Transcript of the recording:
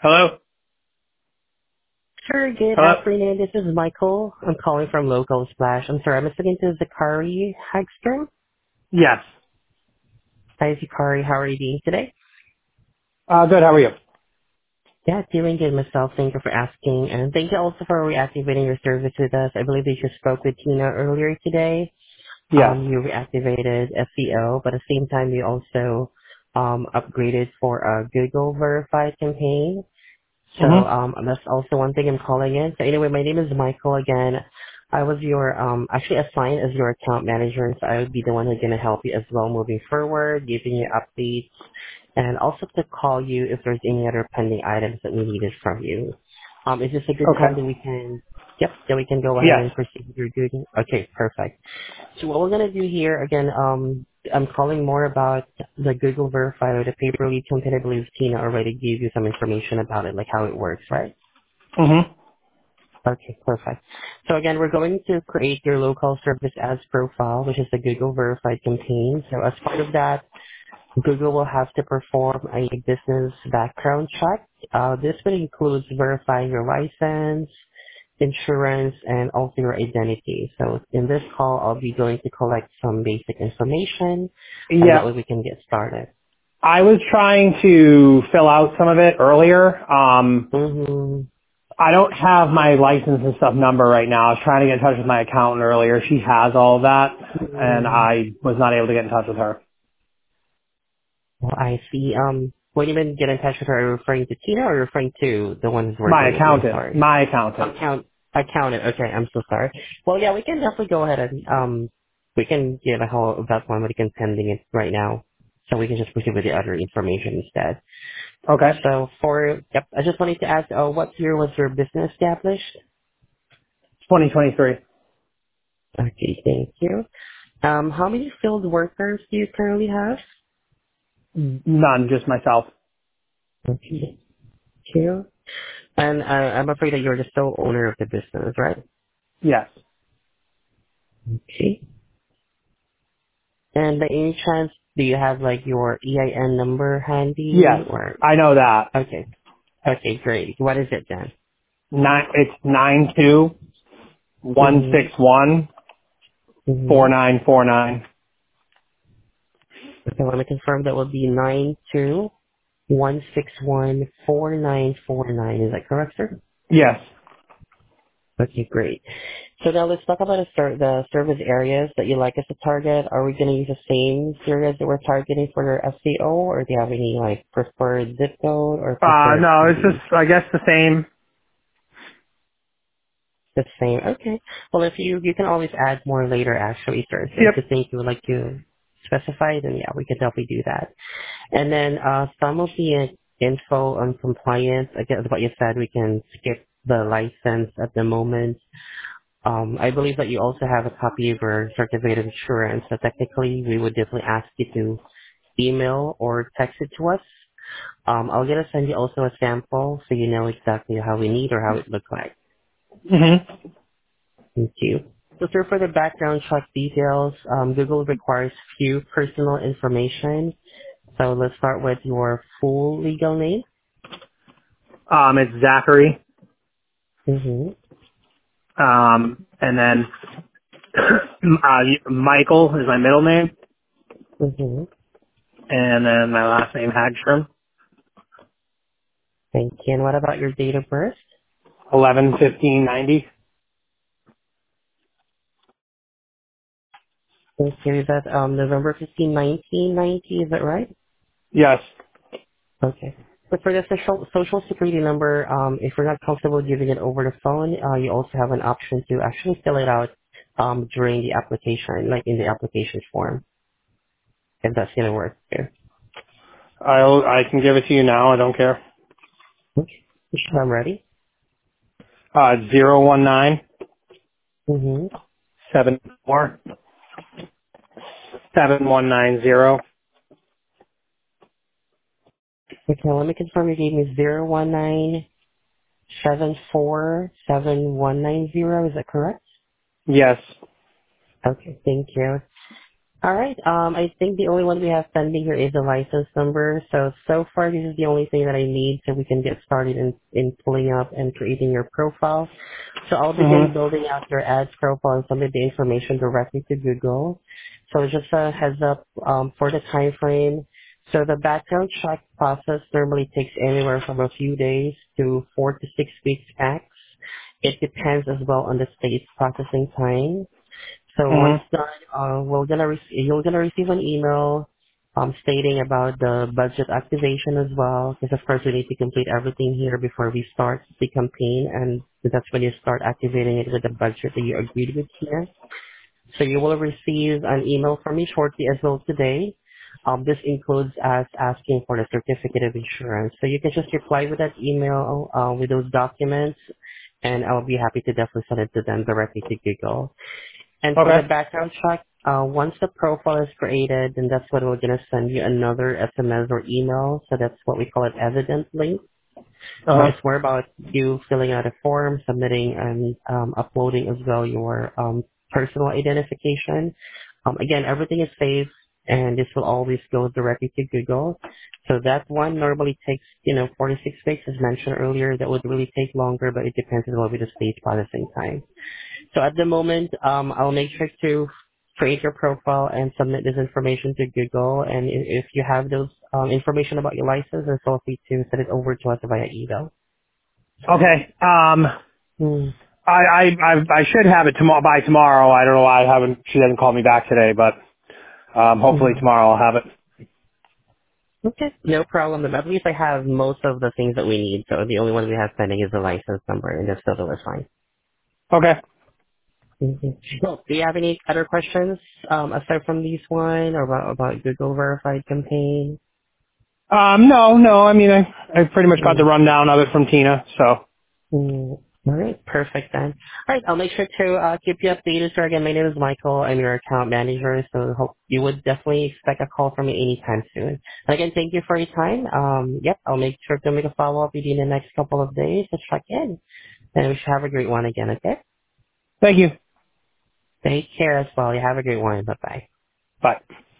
Hello? Sure, good Hello? afternoon. This is Michael. I'm calling from Local Splash. I'm sorry, I'm speaking to Zachary Hagstrom. Yes. Hi, Zachary. How are you doing today? Good, how are you? Yeah, doing good myself. Thank you for asking. And thank you also for reactivating your service with us. I believe you just spoke with Tina earlier today. Yes. You reactivated SEO, but at the same time, you also upgraded for a Google Verified campaign. So Mm-hmm. that's also one thing I'm calling in. So anyway, my name is Michael again. I was your actually assigned as your account manager, so I would be the one who's gonna help you as well moving forward, giving you updates, and also to call you if there's any other pending items that we needed from you. Is this a good time Okay. that we can? Yep, that we can go ahead Yes. and proceed with your duty. Okay, perfect. So what we're gonna do here again, I'm calling more about the Google Verify or the paper lead campaign. I believe Tina already gave you some information about it, like how it works, right? Mm-hmm. Okay, perfect. So again, we're going to create your local service ads profile, which is the Google Verified campaign. So as part of that, Google will have to perform a business background check. This will include verifying your license, insurance, and also your identity. So in this call, I'll be going to collect some basic information, and that Yeah. way we can get started. I was trying to fill out some of it earlier. Mm-hmm. I don't have my license and stuff number right now. I was trying to get in touch with my accountant earlier. She has all of that, and Mm-hmm. I was not able to get in touch with her. Well, I see. When you mean get in touch with her, are you referring to Tina or are you referring to the one who's My working with you? I'm accountant. sorry. My accountant. Accountant. Okay, I'm so sorry. Well, yeah, we can definitely go ahead and we can get a hold of that one, but we can pending it right now, so we can just proceed with the other information instead. Okay. So yep, I just wanted to ask, what year was your business established? 2023. Okay, thank you. How many field workers do you currently have? None, just myself. Okay, thank you. And I'm afraid that you're the sole owner of the business, right? Yes. Okay. And by any chance, do you have like your EIN number handy Yes. or? I know that. Okay. Okay, great. What is it then? It's 92161 Mm-hmm. Mm-hmm. 4949. Okay, let me confirm that will be 921614949. Is that correct, sir? Yes. Okay, great. So now let's talk about the service areas that you like us to target. Are we going to use the same areas that we're targeting for your SEO, or do you have any like preferred zip code or preferred No, it's city? just, I guess the same. The same. Okay. Well, if you can always add more later, actually, sir. So if Yep. you think you would like to specify, then yeah, we can definitely do that. And then some of the info on compliance, again, what you said, we can skip the license at the moment. I believe that you also have a copy of your certificate of insurance. So technically, we would definitely ask you to email or text it to us. I'll get to send you also a sample so you know exactly how we need or how it looks like. hmm Thank you. So sir, for the background check details, Google requires few personal information. So let's start with your full legal name. It's Zachary. Mm-hmm. And then, Michael is my middle name. Mm-hmm. And then my last name, Hagstrom. Thank you. And what about your date of birth? 11/15/90. Thank you. Is that November 15, 1990? Is that right? Yes. Okay. But for the social security number, if you're not comfortable giving it over the phone, you also have an option to actually fill it out during the application, like in the application form, if that's going to work here. I can give it to you now. I don't care. Okay. Sure, I'm ready. 019 Mm-hmm. Okay, let me confirm your name is 019747190. Is that correct? Yes. Okay, thank you. All right. I think the only one we have pending here is the license number. So far, this is the only thing that I need so we can get started in pulling up and creating your profile. So I'll begin Mhm. building out your ads profile and submit the information directly to Google. So just a heads up for the time frame. So the background check process normally takes anywhere from a few days to 4 to 6 weeks max. It depends as well on the state's processing time. So once Mhm. done, you're gonna receive an email stating about the budget activation as well, because of course we need to complete everything here before we start the campaign, and that's when you start activating it with the budget that you agreed with here. So you will receive an email from me shortly as well today. This includes us asking for the certificate of insurance. So you can just reply with that email with those documents, and I'll be happy to definitely send it to them directly to Google. And for the Okay. background check, once the profile is created, then that's when we're going to send you another SMS or email. So that's what we call it evident link. Uh So huh. it's more about you filling out a form, submitting and uploading as well your personal identification. Again, everything is safe and this will always go directly to Google. So that one normally takes, 46 weeks as mentioned earlier. That would really take longer, but it depends on what we the state processing time. So at the moment, I'll make sure to create your profile and submit this information to Google. And if you have those information about your license, then feel free to send it over to us via email. Okay. Hmm. I should have it tomorrow by tomorrow. I don't know why I haven't. She hasn't called me back today, but hopefully Hmm. tomorrow I'll have it. Okay, no problem. At least I have most of the things that we need. So the only one we have pending is the license number, and that's totally fine. Okay. Mhm. Well, do you have any other questions aside from these one or about Google verified campaign? No. I mean, I pretty much got the rundown of it from Tina. So. Mm, all right, perfect then. All right, I'll make sure to keep you updated. So again, my name is Michael. I'm your account manager, so hope you would definitely expect a call from me anytime soon. And again, thank you for your time. Yep, I'll make sure to make a follow up with you in the next couple of days to check in. And we should have a great one again, okay? Thank you. Take care as well. You have a great one. Bye bye. Bye.